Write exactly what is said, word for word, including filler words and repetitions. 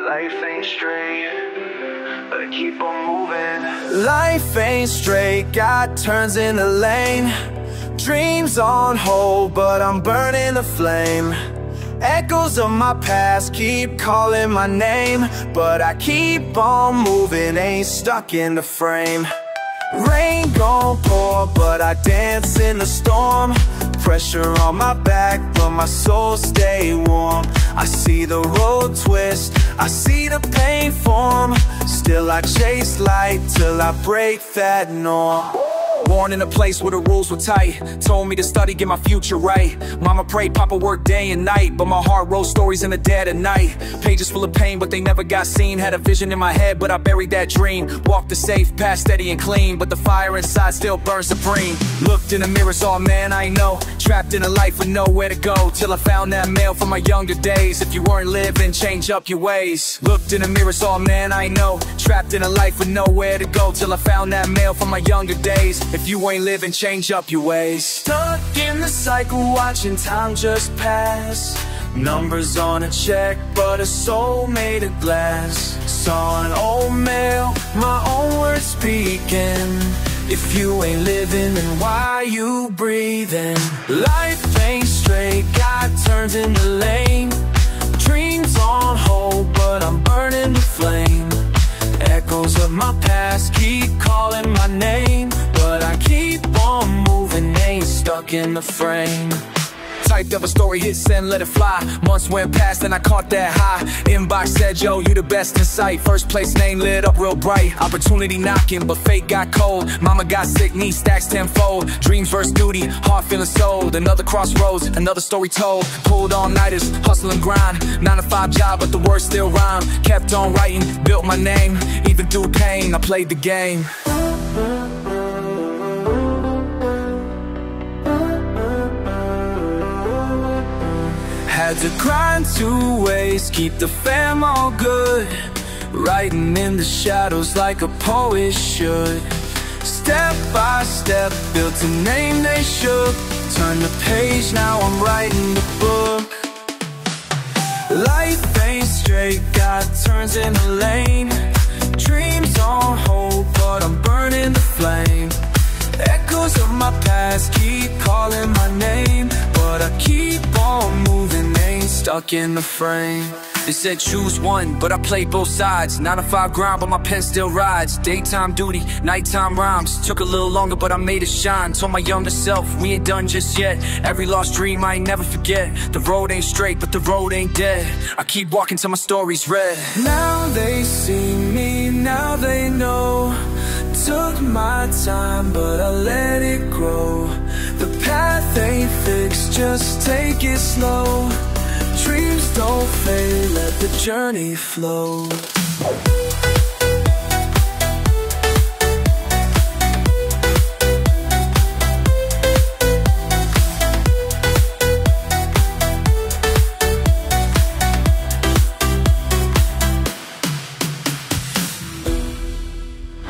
Life ain't straight, but keep on moving. Life ain't straight, God turns in the lane. Dreams on hold, but I'm burning the flame. Echoes of my past keep calling my name, but I keep on moving, ain't stuck in the frame. Rain gon' pour, but I dance in the storm. Pressure on my back, but my soul stay warm. I see the road twist, I see the pain form. Still I chase light till I break that norm. Born in a place where the rules were tight. Told me to study, get my future right. Mama prayed, Papa worked day and night, but my heart wrote stories in the dead of night. Pages full of pain, but they never got seen. Had a vision in my head, but I buried that dream. Walked the safe path, steady and clean, but the fire inside still burns supreme. Looked in the mirror, saw, man, I know. Trapped in a life with nowhere to go, till I found that mail from my younger days. If you weren't living, change up your ways. Looked in the mirror, saw, man, I know. Trapped in a life with nowhere to go, till I found that mail from my younger days. If you ain't living, change up your ways. Stuck in the cycle, watching time just pass. Numbers on a check, but a soul made of glass. Saw an old mail, my own words speaking. If you ain't living, then why you breathing? Life ain't straight, God turns in the lane. Dreams on hold, but I'm burning the flame. Echoes of my past keep calling my name, but I keep on moving, ain't stuck in the frame. Typed up a story, hit send, let it fly. Months went past and I caught that high. Inbox said, yo, you the best in sight. First place name lit up real bright. Opportunity knocking, but fate got cold. Mama got sick, knee stacks tenfold. Dreams versus duty, heart feeling sold. Another crossroads, another story told. Pulled all-nighters, hustle and grind. Nine to five job, but the words still rhyme. Kept on writing, built my name. Even through pain, I played the game. Had to grind two ways, keep the fam all good. Writing in the shadows like a poet should. Step by step, built a name they shook. Turn the page, now I'm writing the book. Life ain't straight, God turns in the lane. Dreams on hold, but I'm burning the flame. Echoes of my past keep calling my name, but I keep on moving, ain't stuck in the frame. They said choose one, but I played both sides. Nine to five grind, but my pen still rides. Daytime duty, nighttime rhymes. Took a little longer, but I made it shine. Told my younger self, we ain't done just yet. Every lost dream I ain't never forget. The road ain't straight, but the road ain't dead. I keep walking till my story's read. Now they see me, now they know. Took my time, but I let it grow. The path ain't fixed, just take it slow. Dreams don't fade, let the journey flow.